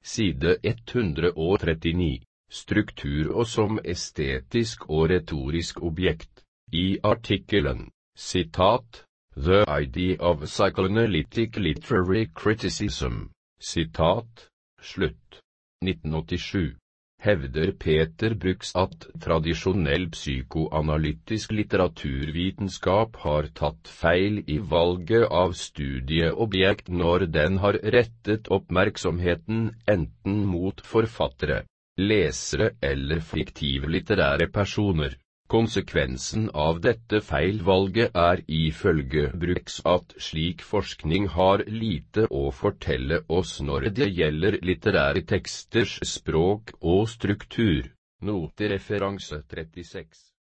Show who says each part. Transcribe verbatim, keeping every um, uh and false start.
Speaker 1: side ett hundre og trettini, struktur og som estetisk og retorisk objekt. I artikkelen, sitat, The Idea of Psychoanalytic Literary Criticism, sitat, slutt, nitten åttisju, hevder Peter Brooks at tradisjonell psykoanalytisk litteraturvitenskap har tatt feil i valget av studieobjekt når den har rettet oppmerksomheten enten mot forfattere, lesere eller fiktive litterære personer. Konsekvensen av dette feilvalget er ifølge Brooks at slik forskning har lite å fortelle oss når det gjelder litterære teksters språk og struktur. Note referanse trettiseks.